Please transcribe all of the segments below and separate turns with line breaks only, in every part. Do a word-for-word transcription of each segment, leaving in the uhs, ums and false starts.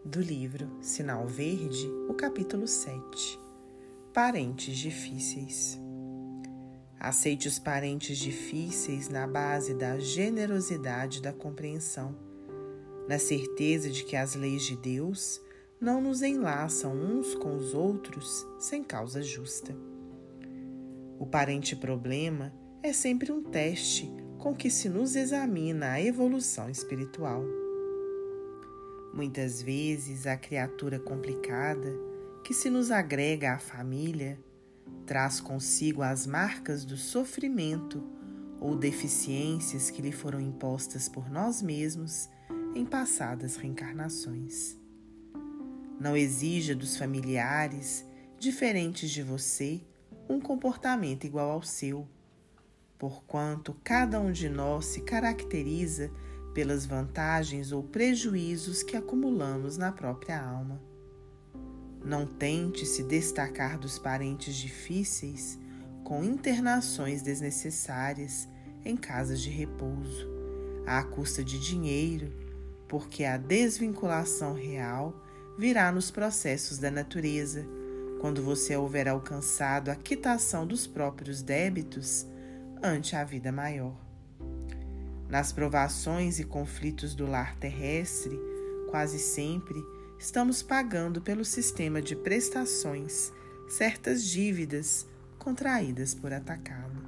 do livro Sinal Verde, o capítulo sete. Parentes difíceis. Aceite os parentes difíceis na base da generosidade e da compreensão, na certeza de que as leis de Deus não nos enlaçam uns com os outros sem causa justa. O parente problema é sempre um teste com que se nos examina a evolução espiritual. Muitas vezes, a criatura complicada, que se nos agrega à família, traz consigo as marcas do sofrimento ou deficiências que lhe foram impostas por nós mesmos em passadas reencarnações. Não exija dos familiares, diferentes de você, um comportamento igual ao seu, porquanto cada um de nós se caracteriza pelas vantagens ou prejuízos que acumulamos na própria alma. Não tente se destacar dos parentes difíceis com internações desnecessárias em casas de repouso, à custa de dinheiro, porque a desvinculação real virá nos processos da natureza, quando você houver alcançado a quitação dos próprios débitos ante a vida maior. Nas provações e conflitos do lar terrestre, quase sempre estamos pagando pelo sistema de prestações certas dívidas contraídas por atacado.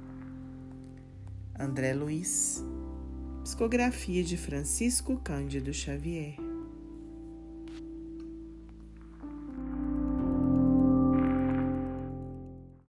André Luiz, psicografia de Francisco Cândido Xavier.